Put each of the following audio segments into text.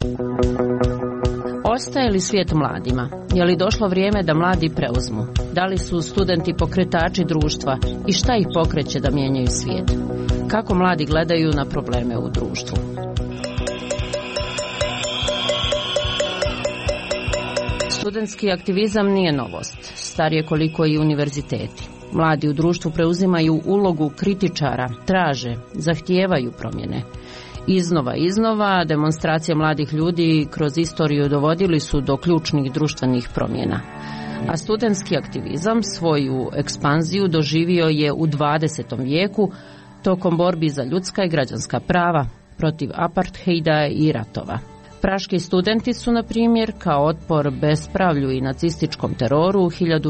Ostaje li svijet mladima? Je li došlo vrijeme da mladi preuzmu? Da li su studenti pokretači društva i šta ih pokreće da mijenjaju svijet? Kako mladi gledaju na probleme u društvu? Studentski aktivizam nije novost, star je koliko i univerziteti. Mladi u društvu preuzimaju ulogu kritičara, traže, zahtijevaju promjene. Iznova demonstracije mladih ljudi kroz istoriju dovodili su do ključnih društvenih promjena. A studentski aktivizam svoju ekspanziju doživio je u 20. vijeku tokom borbi za ljudska i građanska prava, protiv apartheida i ratova. Praški studenti su, na primjer, kao otpor bespravlju i nacističkom teroru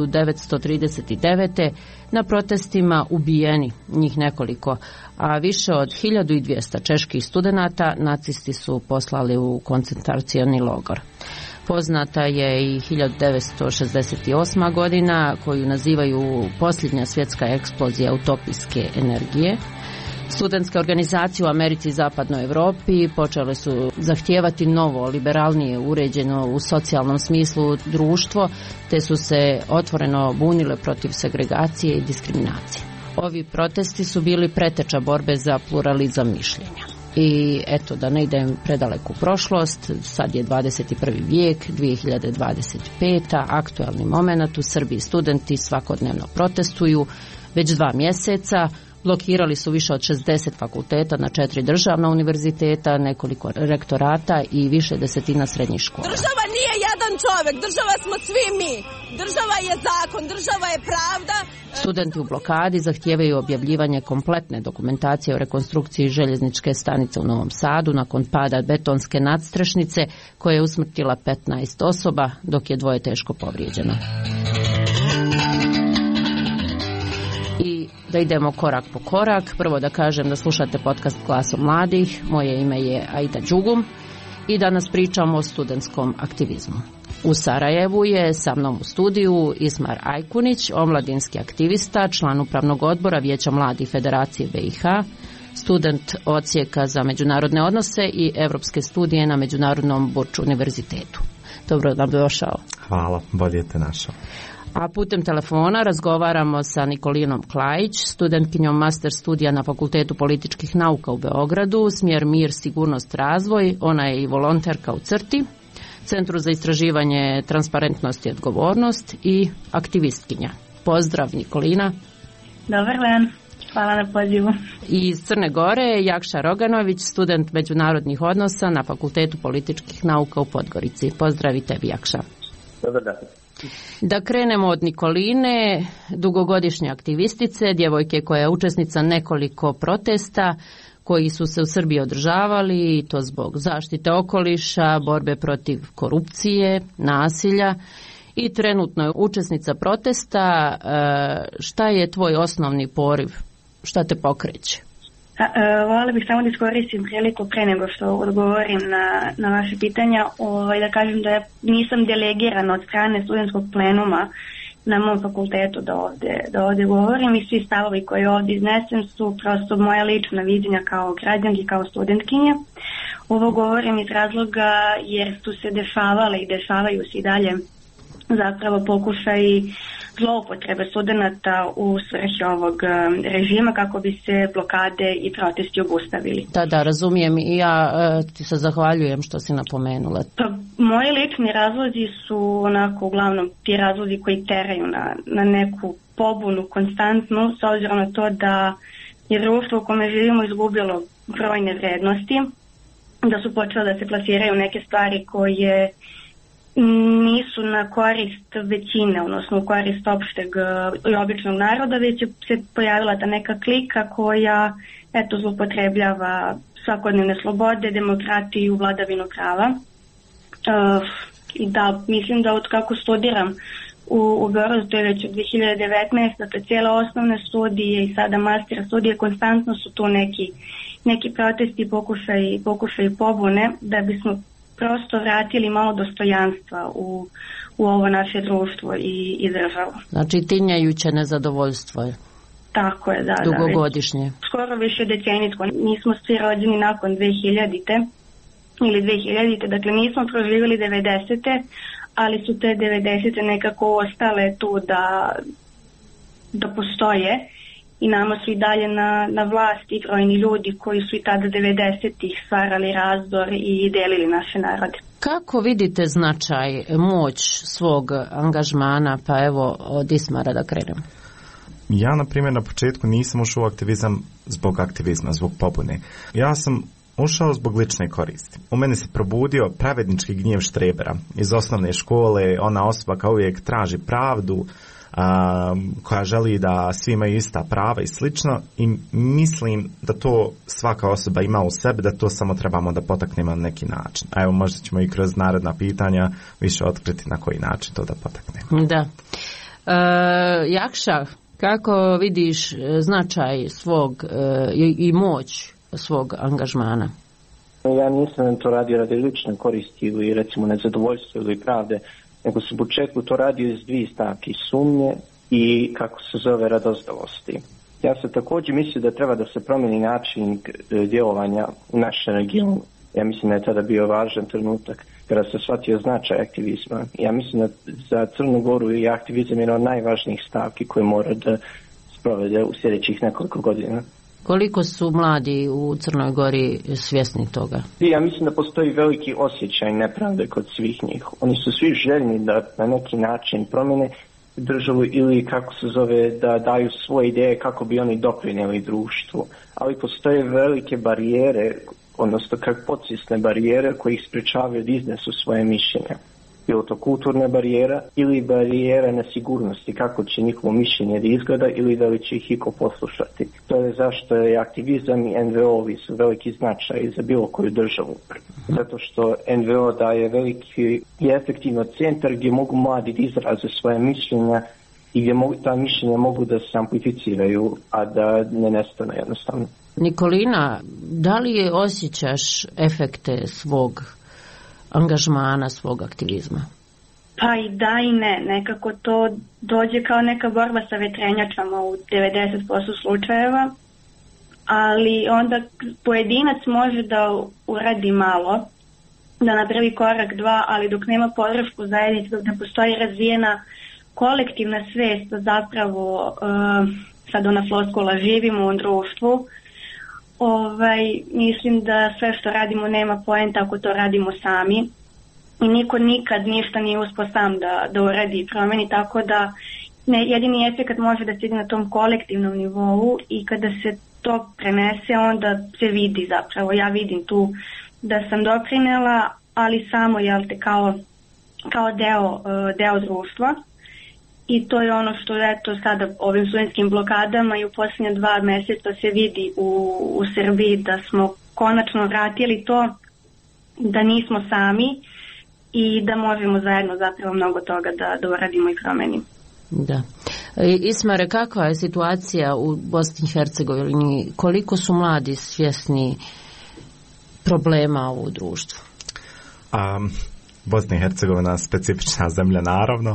1939. na protestima ubijeni, njih nekoliko, a više od 1200 čeških studenata nacisti su poslali u koncentracioni logor. Poznata je i 1968. godina, koju nazivaju posljednja svjetska eksplozija utopijske energije. Studentske organizacije u Americi i Zapadnoj Europi počele su zahtijevati novo, liberalnije, uređeno u socijalnom smislu društvo, te su se otvoreno bunile protiv segregacije i diskriminacije. Ovi protesti su bili preteča borbe za pluralizam mišljenja. I eto, da ne idem predaleku prošlost, sad je 21. vijek, 2025. aktualni moment, u Srbiji studenti svakodnevno protestuju već 2 mjeseca. Blokirali su više od 60 fakulteta na 4 državna univerziteta, nekoliko rektorata i više desetina srednjih škola. Država nije jedan čovjek, država smo svi mi. Država je zakon, država je pravda. Studenti u blokadi zahtijevaju objavljivanje kompletne dokumentacije o rekonstrukciji željezničke stanice u Novom Sadu nakon pada betonske nadstrešnice koja je usmrtila 15 osoba, dok je 2 teško povrijeđeno. Da idemo korak po korak. Prvo da kažem da slušate podcast Glasom mladih. Moje ime je Aida Đugum i danas pričamo o studentskom aktivizmu. U Sarajevu je sa mnom u studiju Ismar Ajkunić, omladinski aktivista, član upravnog odbora Vijeća mladih Federacije BiH, student odsjeka za međunarodne odnose i evropske studije na Međunarodnom Burč univerzitetu. Dobro nam došao. Hvala, bolje te našao. A putem telefona razgovaramo sa Nikolinom Klajić, studentkinjom master studija na Fakultetu političkih nauka u Beogradu, smjer Mir, sigurnost, razvoj. Ona je i volonterka u CRTI, Centru za istraživanje transparentnosti i odgovornost, i aktivistkinja. Pozdrav, Nikolina. Dobar dan, hvala na pozivu. I iz Crne Gore Jakša Roganović, student međunarodnih odnosa na Fakultetu političkih nauka u Podgorici. Pozdrav i tebi, Jakša. Dobar dan. Da krenemo od Nikoline, dugogodišnje aktivistice, djevojke koja je učesnica nekoliko protesta koji su se u Srbiji održavali, i to zbog zaštite okoliša, borbe protiv korupcije, nasilja, i trenutno je učesnica protesta. Šta je tvoj osnovni poriv? Šta te pokreće? Voljela bih samo da iskoristim priliku pre nego što odgovorim na vaše pitanja, da kažem da nisam delegirana od strane studentskog plenuma na mom fakultetu da ovdje govorim, i svi stavovi koji ovdje iznesem su prosto moja lična viđenja kao građanki, kao studentkinje. Ovo govorim iz razloga jer su se dešavale i dešavaju se i dalje zapravo pokušaji zloupotrebe studenata u svrhi ovog režima kako bi se blokade i protesti obustavili. Da, razumijem, i ja ti se zahvaljujem što si napomenula. Pa, moji lični razlozi su onako uglavnom ti razlozi koji teraju na neku pobunu konstantnu, s obzirom na to da je društvo u kome živimo izgubilo brojne vrednosti, da su počele da se plasiraju neke stvari koje nisu na korist većine, odnosno u korist opšteg i običnog naroda, već se pojavila ta neka klika koja zloupotrebljava svakodnevne slobode, demokratiju, vladavinu prava. Da, mislim da od kako studiram u Beogradu, to je već od 2019, dakle cijele osnovne studije i sada master studije, konstantno su tu neki protesti, pokušaj pobune, da bismo prosto vratili malo dostojanstva u ovo naše društvo i državu. Znači tinjajuće nezadovoljstvo je. Tako je, da. Dugogodišnje. Skoro više decenijsko. Nismo svi rođeni nakon 2000-te. ili 2000. Dakle, nismo proživjeli 90. ali su te 90. nekako ostale tu da postoje i nama su i dalje na vlasti brojni ljudi koji su i tada 90-ih stvarali razdor i delili naše narode. Kako vidite značaj, moć svog angažmana, pa evo od Ismara da krenemo? Ja, na primjer, na početku nisam ušao u aktivizam zbog aktivizma, zbog pobune. Ja sam ušao zbog lične koristi. U meni se probudio pravednički gnjev štrebera iz osnovne škole, ona osoba kao uvijek traži pravdu, koja želi da svi imaju ista prava i slično, i mislim da to svaka osoba ima u sebi, da to samo trebamo da potaknemo na neki način. A evo, možda ćemo i kroz naredna pitanja više otkriti na koji način to da potaknemo. Da. Jakša, kako vidiš značaj svog i moć svog angažmana? Ja nisam to radio radi lične koristi ili recimo nezadovoljstva ili pravde, nego sam u početku to radio iz dvije stavke, sumnje i kako se zove radozdalosti. Ja sam također mislio da treba da se promijeni način djelovanja u našem regionu. Ja mislim da je tada bio važan trenutak kada se shvatio značaj aktivizma. Ja mislim da za Crnu Goru je aktivizam jedna od najvažnijih stavki koje mora da sprovede u sljedećih nekoliko godina. Koliko su mladi u Crnoj Gori svjesni toga? Ja mislim da postoji veliki osjećaj nepravde kod svih njih. Oni su svi željni da na neki način promjene državu ili kako se zove da daju svoje ideje kako bi oni doprinijeli društvu. Ali postoje velike barijere, odnosno kako podsvjesne barijere koje ih sprečavaju da iznesu svoje mišljenja. Bilo to kulturna barijera ili barijera nesigurnosti, kako će njihovo mišljenje da izgleda ili da li će ih iko poslušati. To je zašto je aktivizam i NVO-vi su veliki značaj za bilo koju državu. Zato što NVO daje veliki i efektivno centar gdje mogu mladi da izraze svoje mišljenja i gdje ta mišljenja mogu da se amplificiraju, a da ne nestane jednostavno. Nikolina, da li osjećaš efekte svog angažmana, svog aktivizma? Pa i da i ne. Nekako to dođe kao neka borba sa vetrenjačama u 90% slučajeva, ali onda pojedinac može da uradi malo, da napravi korak dva, ali dok nema podršku zajednice, dok ne postoji razvijena kolektivna svest da zapravo sad ona floskula živimo u društvu, mislim da sve što radimo nema poenta ako to radimo sami i niko nikad ništa nije uspio sam da uradi i promeni, tako da jedini efekt može da se ide na tom kolektivnom nivou i kada se to prenese onda se vidi zapravo. Ja vidim tu da sam doprinela, ali samo kao deo društva. I to je ono što eto sada ovim studentskim blokadama i u posljednje 2 mjeseca se vidi u Srbiji da smo konačno vratili to da nismo sami i da možemo zajedno zapravo mnogo toga da uradimo i promenimo. Da. Ismare, kakva je situacija u Bosni i Hercegovini? Koliko su mladi svjesni problema u društvu? Bosna i Hercegovina je specifična zemlja, naravno.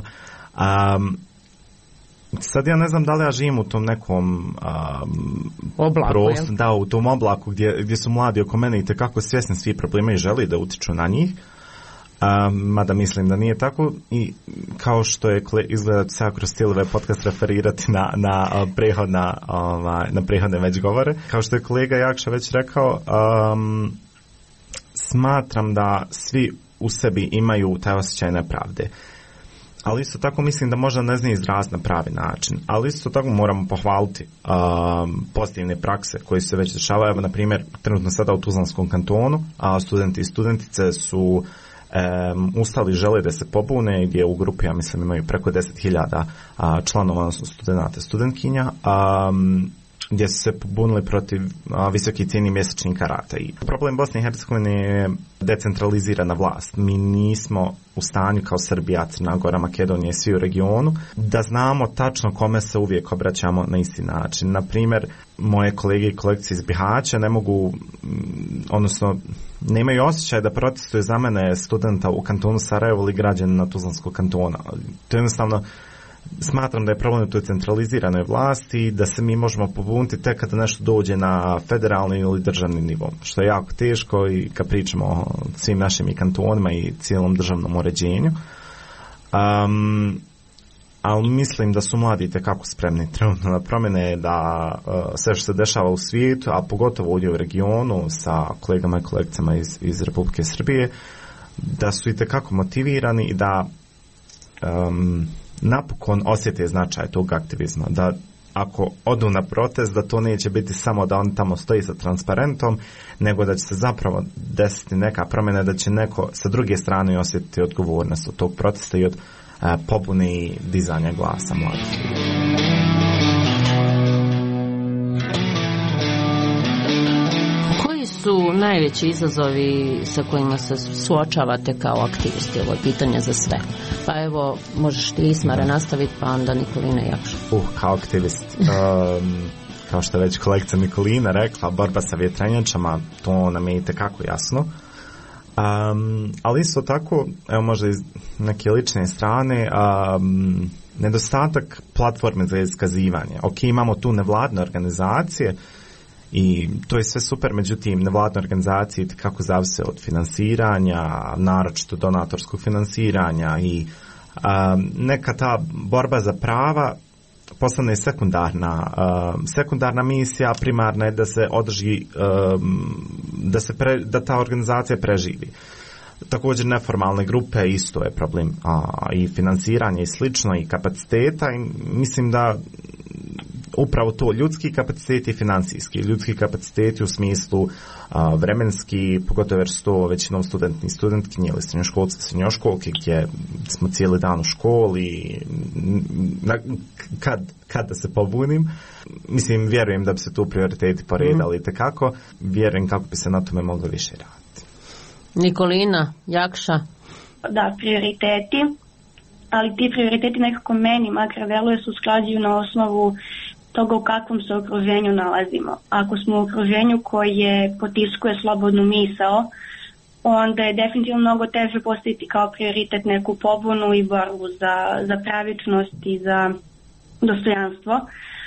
Sad ja ne znam da li ja živim u tom nekom oblaku, u tom oblaku gdje su mladi oko mene i tekako svjesni svih problema i želi da utiču na njih, mada mislim da nije tako, i kao što je izgleda se kroz stilove podcast referirati na prethodne već govore, kao što je kolega Jakša već rekao, smatram da svi u sebi imaju taj osjećaj nepravde. Ali isto tako mislim da možda ne zna izraziti na pravi način. Ali isto tako moramo pohvaliti pozitivne prakse koje se već dešavaju. Evo, na primjer, trenutno sada u Tuzlanskom kantonu studenti i studentice su ustali, žele da se pobune, gdje u grupi, ja mislim, imaju preko 10.000 članova, odnosno studenata i studentkinja, gdje su se pobunili protiv visokih cijeni mjesečnih karata. I problem Bosne i Hercegovine je decentralizirana vlast. Mi nismo u stanju kao Srbija, Crna Gora, Makedonija i svi u regionu da znamo tačno kome se uvijek obraćamo na isti način. Na primjer, moje kolege i kolegice iz Bihaća ne mogu, odnosno nemaju osjećaj da protestuju za mene studenta u kantonu Sarajevo ili građanina Tuzlanskog kantona. To jednostavno smatram da je problem u toj centraliziranoj vlasti, da se mi možemo pobuniti tek kada nešto dođe na federalni ili državni nivo, što je jako teško i kad pričamo o svim našim i kantonima i cijelom državnom uređenju. Ali mislim da su mladi itekako spremni trenutno na promjene, da sve što se dešava u svijetu, a pogotovo ovdje u regionu sa kolegama i kolegicama iz Republike Srbije, da su itekako motivirani i da napokon osjete značaj tog aktivizma, da ako odu na protest, da to neće biti samo da on tamo stoji sa transparentom, nego da će se zapravo desiti neka promjena, da će neko sa druge strane osjetiti odgovornost od tog protesta i od pobune i dizanja glasa mladih. Koji su najveći izazovi sa kojima se suočavate kao aktivisti? Ovo je pitanje za sve. Pa evo, možeš ti, Ismare, nastaviti, pa onda Nikolina Jakša. Kao aktivist, kao što je već kolegica Nikolina rekla, borba sa vjetrenjačama, to nam je itekako jasno. Ali isto tako, evo možda iz neke lične strane, nedostatak platforme za iskazivanje. Ok, imamo tu nevladne organizacije i to je sve super, međutim nevladne organizacije kako zavise od finansiranja, naročito donatorskog finansiranja i neka ta borba za prava postane sekundarna misija, primarna je da se održi, da ta organizacija preživi. Također neformalne grupe isto je problem, i finansiranje i slično i kapaciteta, i mislim da upravo to, ljudski kapaciteti i financijski. Ljudski kapaciteti u smislu vremenski, pogotovo jer su to većinom studenti i studentkinje ili srednjoškolci i srednjoškolke, gdje smo cijeli dan u školi, kad da se pobunim. Mislim, vjerujem da bi se tu prioriteti poredali itekako. Vjerujem kako bi se na tome moglo više raditi. Nikolina Jakša. Da, prioriteti, ali ti prioriteti nekako meni makar deluje se usklađuju na osnovu toga u kakvom se okruženju nalazimo. Ako smo u okruženju koje potiskuje slobodnu misao, onda je definitivno mnogo teže postaviti kao prioritet neku pobunu i borbu za pravičnost i za dostojanstvo.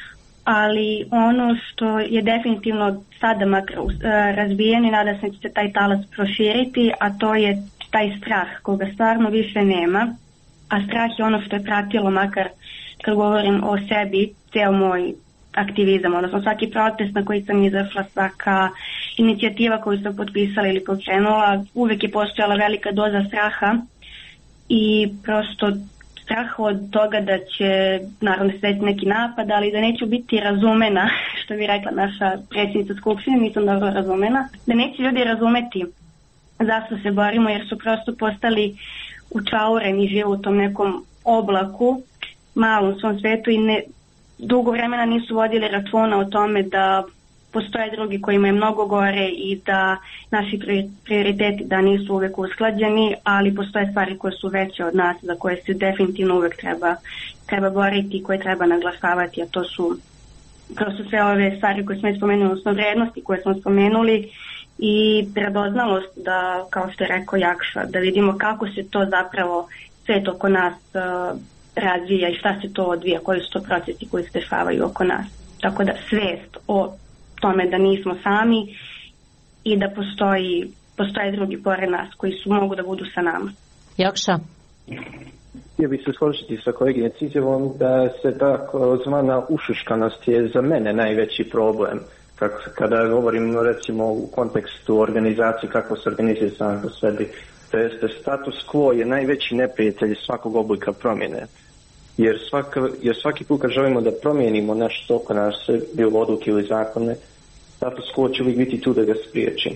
Ali ono što je definitivno sada makar razbijen i nada se će se taj talas proširiti, a to je taj strah koga stvarno više nema. A strah je ono što je pratilo, makar kad govorim o sebi, ceo moj aktivizam, odnosno svaki protest na koji sam izašla, svaka inicijativa koju sam potpisala ili pokrenula, uvijek je postojala velika doza straha i prosto strah od toga da će naravno se desiti neki napad, ali da neću biti razumena, što bi rekla naša predsjednica Skupštine, nisam dobro razumena, da neće ljudi razumeti zašto se borimo, jer su prosto postali učaureni, žive u tom nekom oblaku, malom svom svetu i dugo vremena nisu vodili računa o tome da postoje drugi kojima je mnogo gore i da naši prioriteti da nisu uvijek usklađeni, ali postoje stvari koje su veće od nas, za koje se definitivno uvijek treba boriti i koje treba naglašavati, a to su prosto sve ove stvari koje smo spomenuli, odnosno vrednosti koje smo spomenuli i predoznalost da, kao što je rekao Jakša, da vidimo kako se to zapravo svet oko nas razvija i šta se to odvija, koji su to procesi koji se dešavaju oko nas. Tako da svijest o tome da nismo sami i da postoje drugi pored nas koji mogu da budu sa nama. Jakša? Htio bih se složiti sa koleginicom izjavom da se tako zvana ušuškanost je za mene najveći problem. Kada govorim recimo u kontekstu organizacije, kako se organizuje sam po sebi, to jeste status quo je najveći neprijatelj svakog oblika promjene. Jer svaki put kad želimo da promijenimo nešto oko nas, bilo odluke ili zakone, status quo će uvijek biti tu da ga spriječi.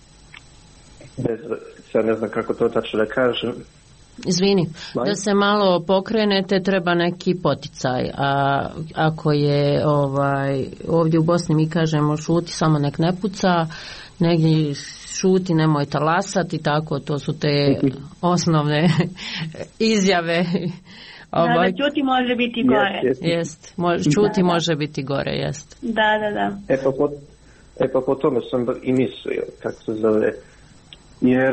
Sad ne znam kako to tačno da kažem. Izvini, da se malo pokrenete treba neki poticaj, a ako je ovdje u Bosni mi kažemo šuti, samo nek ne puca, negdje šuti, nemoj talasati, tako, to su te osnovne izjave. Da, čuti može biti gore. Jest, čuti može biti gore, jest. Da. Pa po tome sam i mislio, kako se zove, jer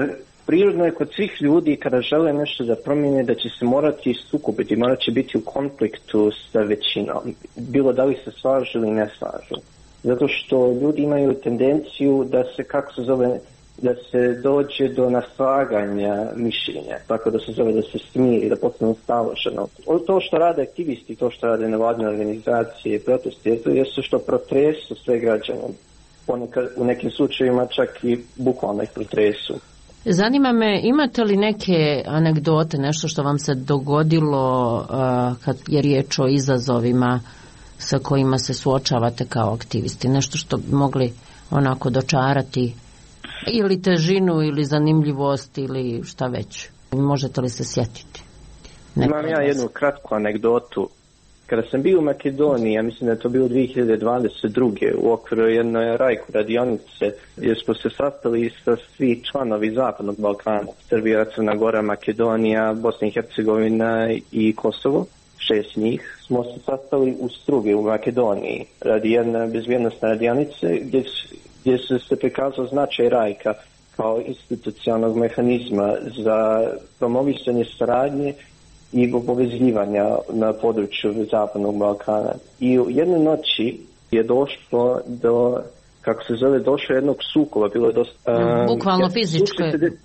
prirodno je kod svih ljudi kada žele nešto da promijene da će se morati sukobiti, morat će biti u konfliktu sa većinom, bilo da li se slažu ili ne slažu. Zato što ljudi imaju tendenciju da se, da se dođe do naslaganja mišljenja, tako da se zove da se smiri, da postane staloženo. To što rade aktivisti, to što rade nevladine organizacije, protesti, to je što protresu sve građane. Ponekad, u nekim slučajevima čak i bukvalno ih protresu. Zanima me, imate li neke anegdote, nešto što vam se dogodilo kad je riječ o izazovima sa kojima se suočavate kao aktivisti? Nešto što bi mogli onako dočarati ili težinu ili zanimljivost ili šta već? Možete li se sjetiti? Imam ja jednu kratku anegdotu. Kada sam bio u Makedoniji, ja mislim da je to bilo 2022. u okviru jedne rajku radionice, gdje smo se sastali sa svi članovi Zapadnog Balkana, Srbija, Crna Gora, Makedonija, Bosna i Hercegovina i Kosovo. 6 njih smo se sastali u Strugi u Makedoniji radi jedne bezbjednostne radionice gdje se prikazao značaj rajka kao institucionalnog mehanizma za promovisanje saradnje i povezivanja na području Zapadnog Balkana. I u jednoj noći je došlo do, kako se zove, došlo jednog sukoba, bilo je dosta... bukvalno fizičko,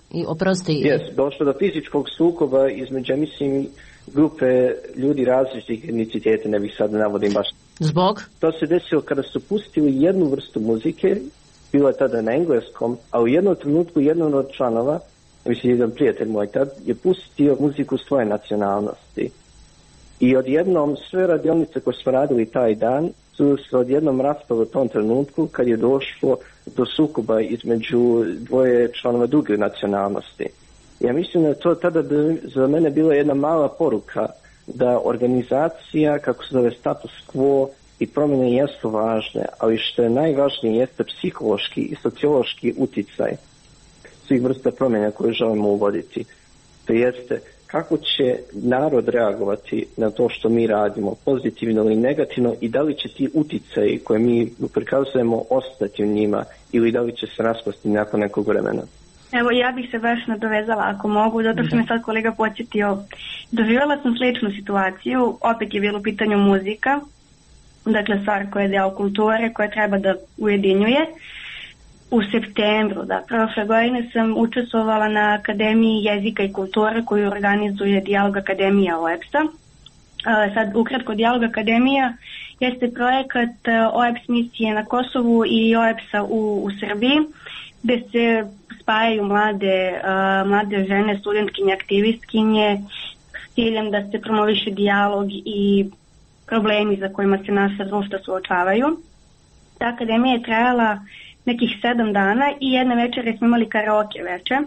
došlo do fizičkog sukoba između, mislim, grupe ljudi različitih etniciteta, ne bih sad navodim baš. Zbog? To se desilo kada su pustili jednu vrstu muzike, bilo je tada na engleskom, a u jednom trenutku jedan od članova, mislim, jedan prijatelj moj tad, je pustio muziku svoje nacionalnosti. I odjednom sve radionice koje smo radili taj dan su se odjednom raspale u tom trenutku kad je došlo do sukoba između dvoje članova druge nacionalnosti. Ja mislim da je to tada za mene bila jedna mala poruka da organizacija, kako se zove, status quo i promjene jesu važne, ali što je najvažnije jeste psihološki i sociološki uticaj svih vrsta promjena koje želimo uvoditi. To jeste kako će narod reagovati na to što mi radimo, pozitivno ili negativno, i da li će ti uticaji koje mi prikazujemo ostati u njima ili da li će se raspasti nakon nekog vremena. Evo, ja bih se baš nadovezala ako mogu, zato što me sad kolega podsjetio. Doživjela sam sličnu situaciju, opet je bilo u pitanju muzika, dakle stvar koja je deo kulture, koja treba da ujedinjuje. U septembru, prošle godine sam učestvovala na Akademiji jezika i kulture koju organizuje Dijalog Akademija OEBS-a. Sad, ukratko, Dijalog Akademija jeste projekat OEBS misije na Kosovu i OEBS-a u Srbiji, gde se spajaju mlade žene, studentkinje, aktivistkinje s ciljem da se promoviše dijalog i problemi za kojima se naša društva suočavaju. Ta akademija je trajala nekih 7 dana i jedne večere smo imali karaoke večer,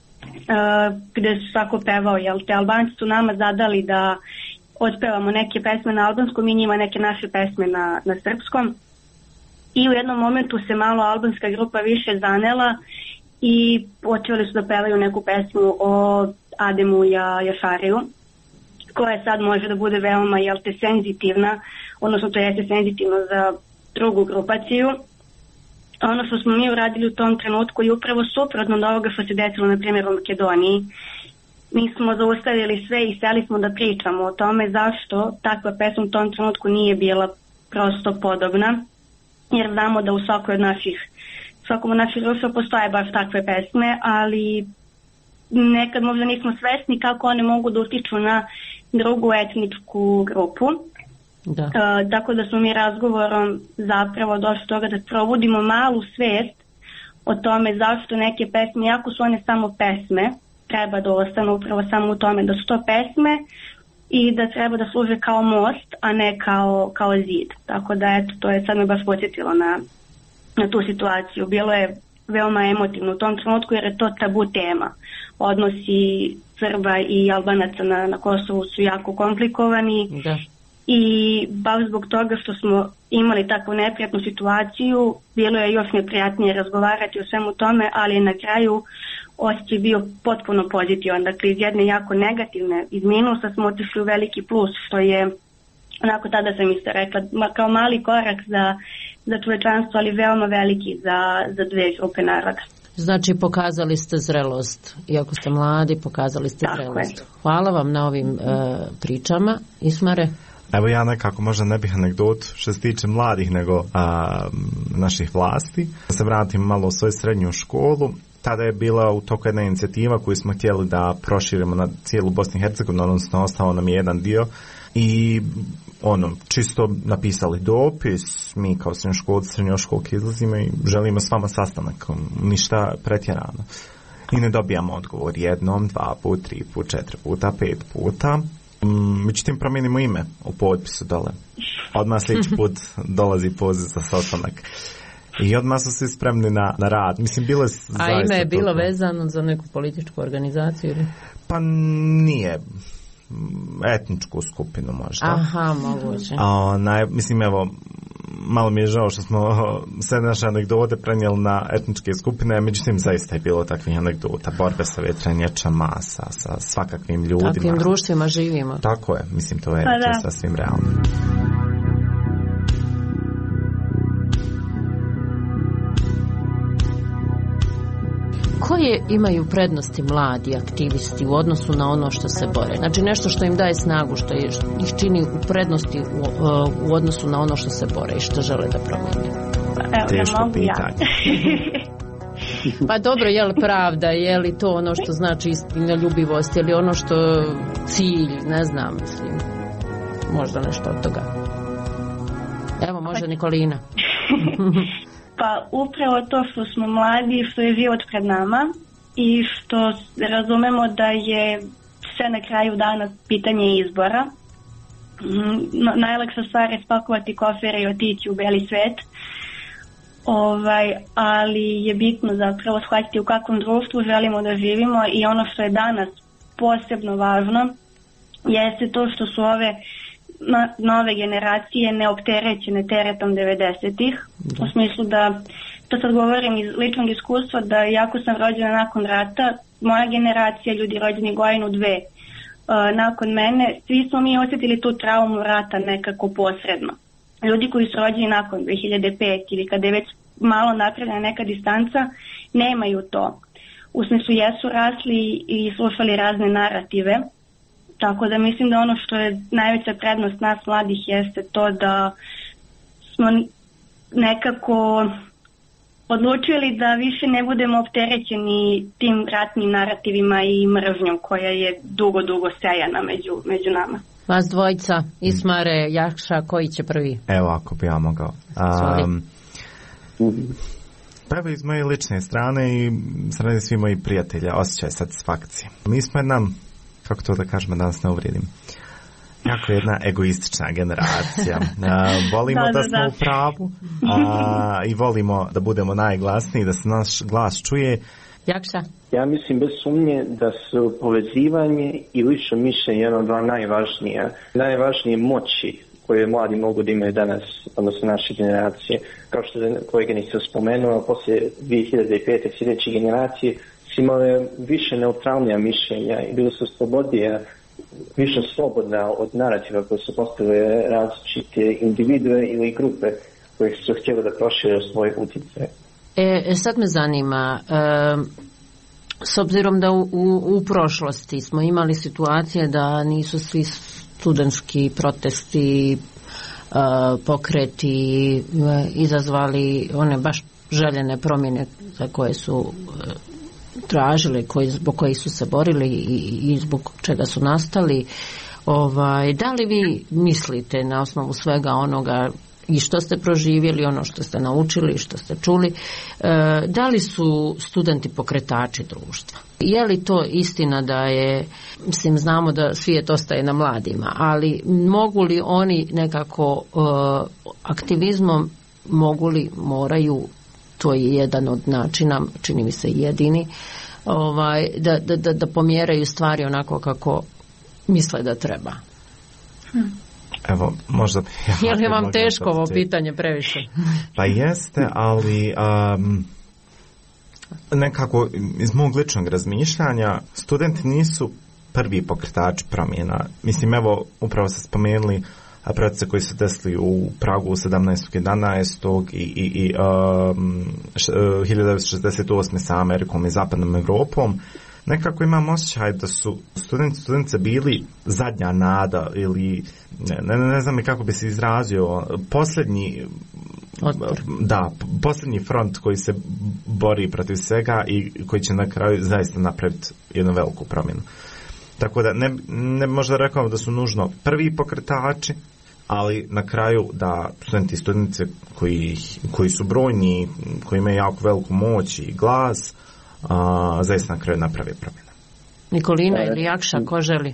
gde su svako pevao, te Albanci su nama zadali da otpevamo neke pesme na albanskom i njima neke naše pesme na srpskom. I u jednom momentu se malo albanska grupa više zanela i počeli su da pevaju neku pesmu o Ademu Jašariju, koja sad može da bude veoma senzitivna, odnosno to jeste senzitivno za drugu grupaciju. Ono što smo mi uradili u tom trenutku je upravo suprotno od ovoga što se desilo na primjer u Makedoniji. Mi smo zaustavili sve i seli smo da pričamo o tome zašto takva pesma u tom trenutku nije bila prosto podobna, jer znamo da u svakom od naših društva postoje baš takve pesme, ali nekad možda nismo svesni kako one mogu da utiču na drugu etničku grupu. Da. Tako da smo mi razgovorom zapravo došli do toga da probudimo malu svest o tome zašto neke pesme, iako su one samo pesme, treba da ostanu upravo samo u tome da su to pesme i da treba da služe kao most, a ne kao zid. Tako da eto, to je sad me baš podsjetilo na tu situaciju. Bilo je veoma emotivno u tom trenutku jer je to tabu tema. Odnosi Srba i Albanaca na Kosovu su jako komplikovani. Da. I baš zbog toga što smo imali takvu neprijatnu situaciju, bilo je još neprijatnije razgovarati o svemu tome, ali na kraju osjećaj bio potpuno pozitivan. Dakle, iz jedne jako negativne, iz minusa smo otišli u veliki plus, što je, onako tada sam isto rekla, kao mali korak za čovečanstvo, ali veoma veliki za dve grupe naroda. Znači, pokazali ste zrelost. Iako ste mladi, pokazali ste zrelost. Hvala vam na ovim pričama. Ismare? Evo ja nekako možda ne bih anegdot što se tiče mladih nego naših vlasti. Da se vratim malo u svoju srednju školu. Tada je bila u toku jedna inicijativa koju smo htjeli da proširimo na cijelu Bosnu i Hercegovinu, odnosno ostao nam je jedan dio. I čisto napisali dopis, mi kao srednjoškolki izlazimo i želimo s vama sastanak, ništa pretjerano. I ne dobijamo odgovor jednom, 2 puta, 3 puta, 4 puta, 5 puta. Međutim, promijenimo ime u potpisu dole. Odmah sljedeći put dolazi poziv za sastanak. I odmah su svi spremni na rad. Mislim, bilo je zaista... A ime je bilo vezano za neku političku organizaciju ili? Pa nije... etničku skupinu možda. Aha, moguće. Mislim, evo, malo mi je žao što smo sve naše anegdote prenijeli na etničke skupine, međutim zaista je bilo takvih anegdota, borbe sa vjetrenjačama, sa svakakvim ljudima. Takvim društvima živimo. Tako je, mislim, to je sasvim realno. Koje imaju prednosti mladi aktivisti u odnosu na ono što se bore? Znači nešto što im daje snagu, što ih čini u prednosti u odnosu na ono što se bore i što žele da promijene? Teško pitanje. Pa dobro, je li pravda, je li to ono što znači istinoljubivost, je li ono što cilj, ne znam, mislim, možda nešto od toga. Evo, može Nikolina. Pa upravo to što smo mladi, što je život pred nama i što razumemo da je sve na kraju dana pitanje izbora. Najlakša stvar je spakovati kofere i otići u beli svet, ali je bitno zapravo shvatiti u kakvom društvu želimo da živimo i ono što je danas posebno važno jeste to što su ove nove generacije neopterećene teretom 90-ih. U smislu da, to sad govorim iz ličnog iskustva, da jako sam rođena nakon rata, moja generacija, ljudi rođeni godinu, 2 nakon mene, svi smo mi osjetili tu traumu rata nekako posredno. Ljudi koji su rođeni nakon 2005 ili kada je već malo napravljena neka distanca, nemaju to. U smislu jesu rasli i slušali razne narative. Tako da mislim da ono što je najveća prednost nas mladih jeste to da smo nekako odlučili da više ne budemo opterećeni tim ratnim narativima i mržnjom koja je dugo sejana među nama. Vas dvojica, Ismare, Jakša, koji će prvi? Evo, ako bi ja mogao. Prvo iz moje lične strane i strane svi moji prijatelja osjećaj satisfakcije. Mi smo kako to da kažemo, da nas ne uvrijedim, jako jedna egoistična generacija. Volimo da smo u pravu i volimo da budemo najglasniji, da se naš glas čuje. Jakša? Ja mislim bez sumnje da su povezivanje i lično mišljenje jedno od dva najvažnije moći koje mladi mogu da imaju danas, odnosno naše generacije. Kao što je koleginica spomenula, poslije 2005. sljedeće generacije su imale više neutralnija mišljenja i bili su slobodnije, više slobodna od narativa koje su postavile različite individue ili grupe koje su htjeli da prošire svoj utjecaj. Sad me zanima, s obzirom da u prošlosti smo imali situacije da nisu svi studentski protesti, pokreti izazvali one baš željene promjene za koje su tražili, zbog kojih su se borili i zbog čega su nastali. Da li vi mislite na osnovu svega onoga i što ste proživjeli, ono što ste naučili, što ste čuli, da li su studenti pokretači društva? Je li to istina da je, mislim, znamo da svijet ostaje na mladima, ali mogu li oni nekako aktivizmom, moraju, to je jedan od načina, čini mi se jedini, da pomjeraju stvari onako kako misle da treba? Evo, možda... Je li vam teško ovo pitanje previše? Pa jeste, ali nekako iz mog ličnog razmišljanja studenti nisu prvi pokretači promjena. Mislim, evo, upravo ste spomenuli procese koji su desili u Pragu 17.11. i 1968. sa Amerikom i zapadnom Europom, nekako imam osjećaj da su studentice bili zadnja nada ili ne znam kako bi se izrazio, posljednji front koji se bori protiv svega i koji će na kraju zaista napraviti jednu veliku promjenu. Tako da ne možda rekao da su nužno prvi pokretači, ali na kraju da studenti i studentice koji su brojni, koji imaju jako veliku moć i glas, zaista na kraju naprave promjene. Nikolina ili Jakša, ko želi?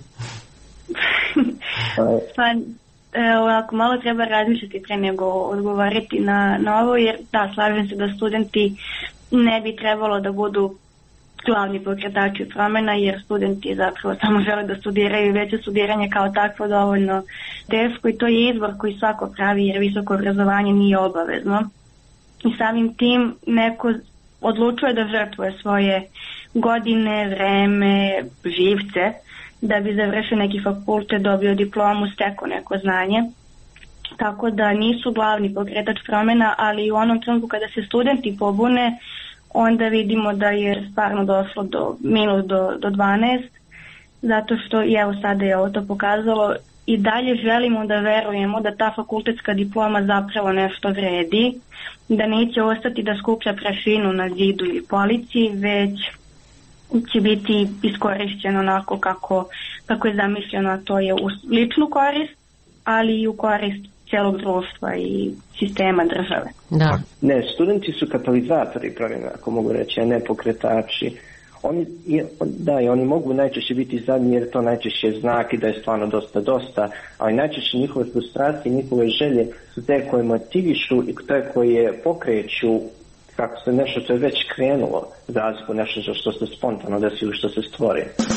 Ovako, malo treba razmišljati pre nego odgovarati na ovo, jer da, slažem se da studenti ne bi trebalo da budu glavni pokretači promjena, jer studenti zapravo samo žele da studiraju, već je studiranje kao takvo dovoljno teško i to je izbor koji svako pravi, jer visoko obrazovanje nije obavezno. I samim tim neko odlučuje da žrtvuje svoje godine, vreme, živce, da bi završio neki fakultet, dobio diplomu, stekao neko znanje. Tako da nisu glavni pokretač promjena, ali u onom trenutku kada se studenti pobune, onda vidimo da je stvarno došlo do minus do 12, zato što i evo sada je ovo to pokazalo. I dalje želimo da verujemo da ta fakultetska diploma zapravo nešto vredi, da neće ostati da skuplja prašinu na zidu ili polici, već će biti iskorišćeno onako kako je zamišljeno, a to je u ličnu korist, ali i u korist cijelog društva i sistema države. Da. Ne, studenti su katalizatori promjena, ako mogu reći, a ne pokretači. Oni mogu najčešće biti zadnji, jer to najčešće je znak i da je stvarno dosta, ali najčešće njihove frustracije, njihove želje su te koje motivišu i te koje pokreću kako se nešto što je već krenulo, za razliku nešto što se spontano desi ili što se stvori.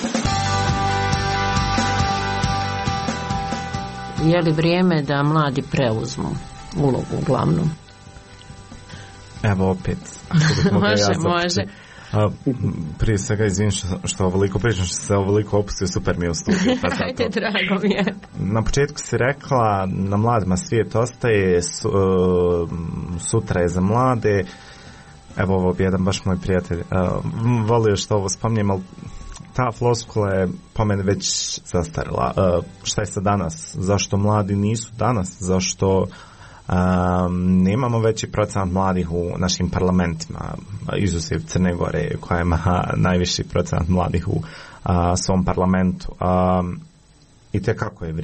Je li vrijeme da mladi preuzmu ulogu glavnu? Evo opet. Može. Prije svega izvinim što ovoliko pričam, što se ovoliko opustio, super mi je u studiju. Ajde, drago mi je. Na početku si rekla, na mladima svijet ostaje, sutra je za mlade. Evo ovo bi jedan baš moj prijatelj volio što ovo spominjem, ali ta floskula je po meni već zastarila. Šta je sa danas? Zašto mladi nisu danas? Zašto nemamo veći procenat mladih u našim parlamentima, izuzev Crne Gore koja ima najviši procenat mladih u svom parlamentu. I tekako je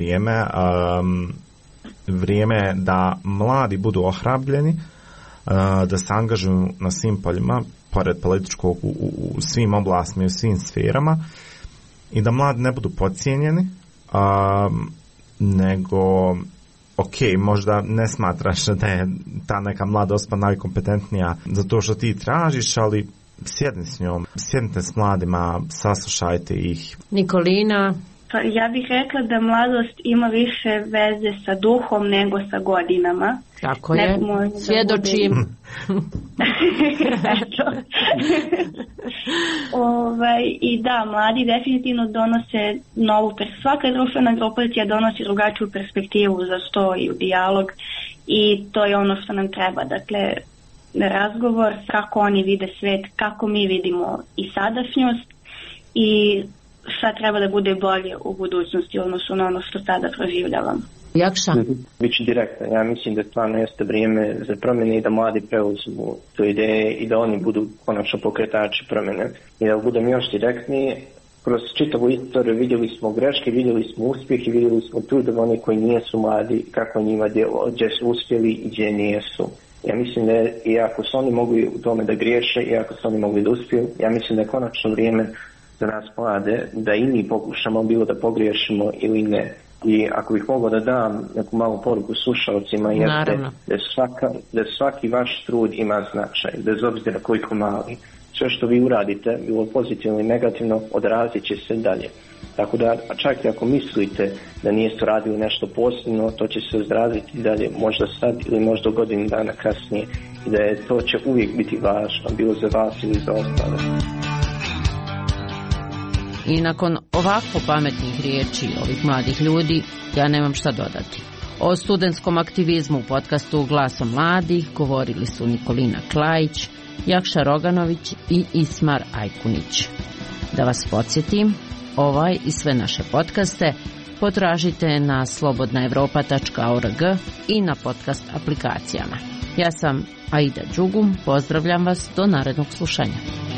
vrijeme da mladi budu ohrabljeni, da se angažuju na svim poljima, pored političkog u svim oblastima i u svim sferama, i da mladi ne budu podcijenjeni, nego ok, možda ne smatraš da je ta neka mlada osoba najkompetentnija za to što ti tražiš, ali sjedni s njom, sjednite s mladima, saslušajte ih. Nikolina? Pa ja bih rekla da mladost ima više veze sa duhom nego sa godinama. Tako je, svjedočim. I da, mladi definitivno donose svaka društvena grupacija donosi drugačiju perspektivu za sto i u dijalog, i to je ono što nam treba. Dakle, razgovor kako oni vide svet, kako mi vidimo i sadašnjost i šta treba da bude bolje u budućnosti u odnosu na ono što sada proživljavam. Jakša? Biću direktan. Ja mislim da stvarno jeste vrijeme za promjene i da mladi preuzmu tu ideje i da oni budu konačno pokretači promjene. I da budem još direktniji, kroz čitavu istoriju vidjeli smo greške, vidjeli smo uspjeh i vidjeli smo trud oni koji nijesu mladi, kako njima djelo, gdje su uspjeli i gdje nijesu. Ja mislim da i ako su oni mogli u tome da griješe i ako su oni mogli da uspiju, ja mislim da je konačno vrijeme za nas mlade da i mi pokušamo, bilo da pogriješimo ili ne. I ako bih mogao da dam neku malu poruku slušalcima, jeste da svaki vaš trud ima značaj, bez obzira koliko mali. Sve što vi uradite, bilo pozitivno i negativno, odrazit će se dalje. Tako da, čak i ako mislite da niste radili nešto posebno, to će se odraziti dalje, možda sad ili možda godinu dana kasnije. I da to će uvijek biti važno, bilo za vas ili za ostale. I nakon ovako pametnih riječi ovih mladih ljudi, ja nemam šta dodati. O studentskom aktivizmu u podcastu Glasom mladih govorili su Nikolina Klajić, Jakša Roganović i Ismar Ajkunić. Da vas podsjetim, ovaj i sve naše podcaste potražite na slobodnaevropa.org i na podcast aplikacijama. Ja sam Aida Đugum, pozdravljam vas do narednog slušanja.